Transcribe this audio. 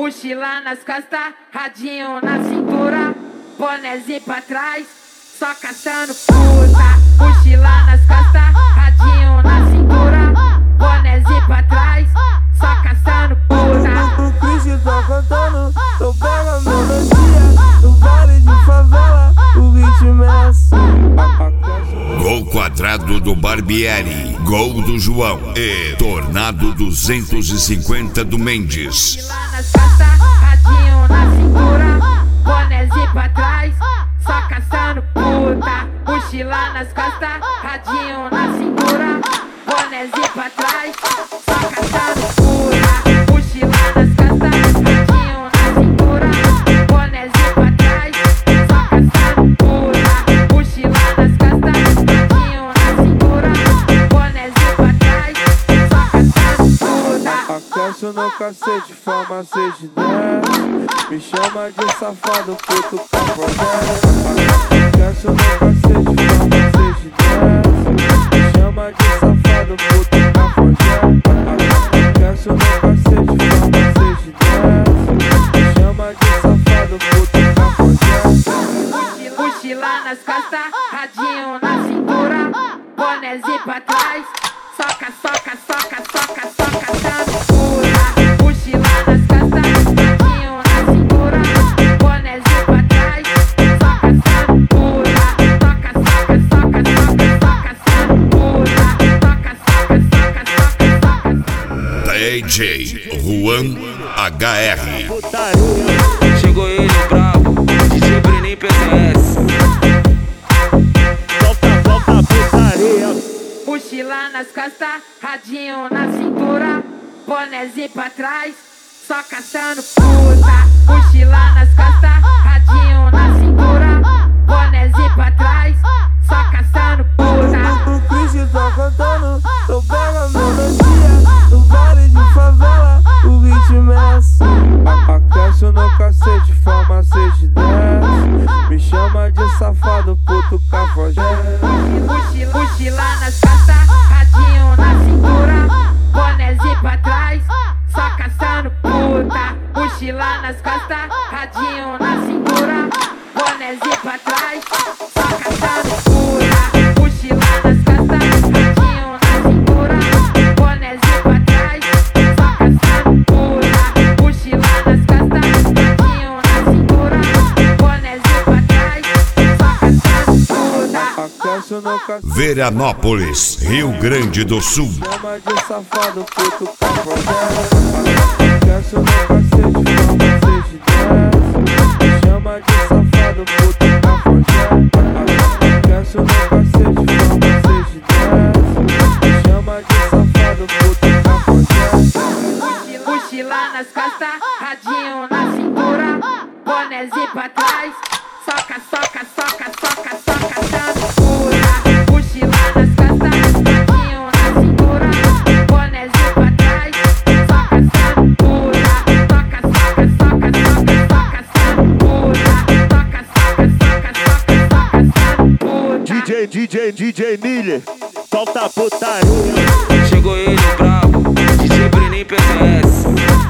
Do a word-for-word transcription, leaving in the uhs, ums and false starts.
mochila nas costas, radinho na cintura, bonézinho pra trás, só caçando puta. Mochila nas costas, radinho na cintura, bonézinho pra trás, só caçando puta. O Cris tá cantando, eu pego a melodia, no baile de favela, o ritmo é assim. Gol quadrado do Barbieri, gol do João e Tornado duzentos e cinquenta do Mendes. Mochila nas costas, radinho na cintura, bonézinho pra trás, só caçando puta. Mochila nas costas, radinho na cintura, bonézinho pra trás, só caçando puta. Mochila nas costas, radinho na cintura, bonézinho pra trás, só caçando puta. Mochila nas costas, radinho na cintura, bonézinho pra trás, só caçando puta. Aquece no cacete, farmacete dez. Me chama de safado, puto cafajé. Aquece no cacete, farmacete dez. Me chama de safado, puto cafajé. Aquece no cacete, farmacete dez. Me chama de safado, puto cafajé. Mochila nas costas, radinho na cintura, bonézinho pra trás, soca, soca, soca, soca, soca, caçando puta. Mochila nas costas, radinho na cintura, bonézinho pra trás, só caçando puta. Toca, soca, soca, soca, soca, caçando puta. Toca, soca, soca, soca, soca. D J Juan H R. Chegou ele bravo, D J Brenin P S. Volta, volta, putaria. Mochila nas costas, radinho na cintura, bonézinho pra trás, só caçando puta. Mochila nas costas, radinho na cintura, bonézinho pra trás, só caçando puta. O Cris tá cantando, eu pego a melodia, no baile de favela, o ritmo é assim. Aquece no cacete, farmacete dez. Me chama de safado, puto cafajé. Mochila, mochila nas costas, radinho na cintura, bonézinho pra trás, só caçando puta. Mochila nas costas, radinho na cintura, bonézinho pra trás, só caçando puta. Mochila nas costas, radinho na cintura, bonézinho pra trás, só caçando puta. Mochila nas costas, radinho na cintura, bonézinho pra trás, só caçando puta. Aquece no cacete, Veranópolis, Rio Grande do Sul. chama de safado, puto cafajé. Aquece no cacete, farmacete dez. Me chama de safado, puto cafajé. Aquece no cacete, farmacete dez. Me chama de safado, puto cafajé. Mochila nas costas, radinho na cintura, bonézinho pra trás, soca, soca, soca, soca, soca, caçando puta. Mochila nas costas, radinho na cintura, bonézinho pra trás, só caçando puta. Toca, soca, soca, soca, soca, caçando puta. Toca, soca, soca, soca, soca, caçando puta. D J, D J, D J Miller, solta a putaria. Chegou ele bravo, D J Brenin P S.